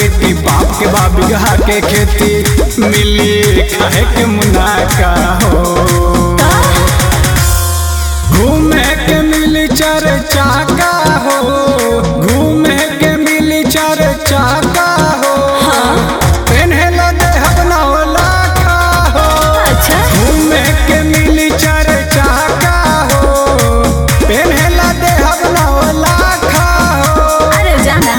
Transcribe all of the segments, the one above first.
बेटी बाप के बा बिगहा के खेती मिली खाए के मुनाका हो। घूमे के मिली चार चाका हो, घूमे के मिली चार चाका हो। पेन्हे ला दे अपना लाखा हो। अच्छा घूमे के मिली चार चाका हो, पेन्हे ला दे अपना लाखा हो। अरे जाना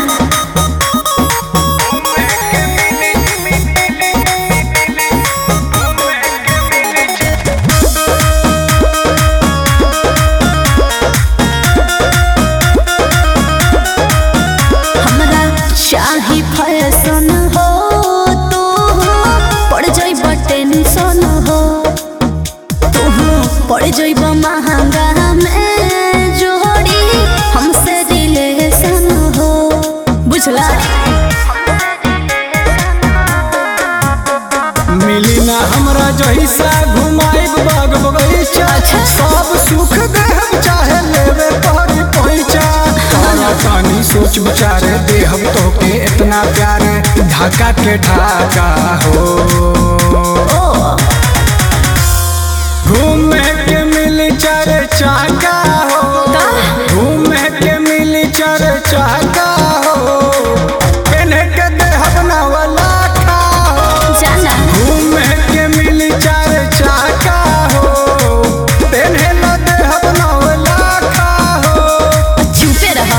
शाही फैशन हो तो पड़ जाइब टेंशन हो, तू पड़ जाइब महंगा में जोड़ी हमसे रिलेशन हो। बुझला मिली ना हमरा जैसा घुमाइब बाग बगीचा। सब सुख देहब चाहे लेवे तोहरी पैसा। तारा तानी सोच विचारे देहब तोके इतना प्यार ढाका के ढाका हो। घूमे के मिली चार चाका हो, घूमे के मिली चार चाका हो। पेन्हे के देहब ना वाला खा हो। जाना घूमे के मिली चार चाका हो, पेन्हे ला देहब ना वाला खा हो। चुपे रहा।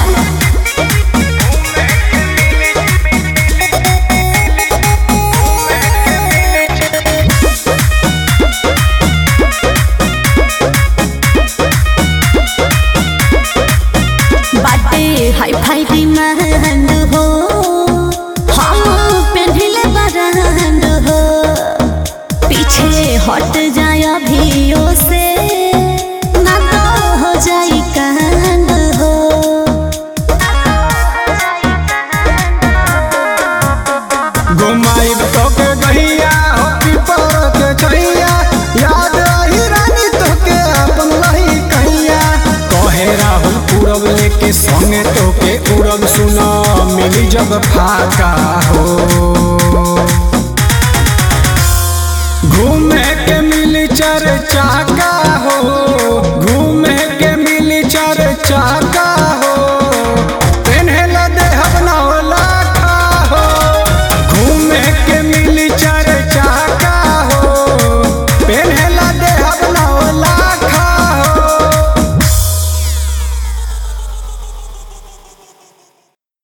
बाटे हाई फाई डिमांड हो, हम पेन्हिले ब्रांड हो। पीछे हट जाए अभियो से ना तो हो जाई कांड हो। घुमाइब तोके गहिया हो कि पर के छैया। याद रही रानी तोके अपन लही कहिया। कहे राहुल पूरब लेके संगे तोके उड़ब सुना मिली जब फाका हो। घूमे के मिली चार चाका हो,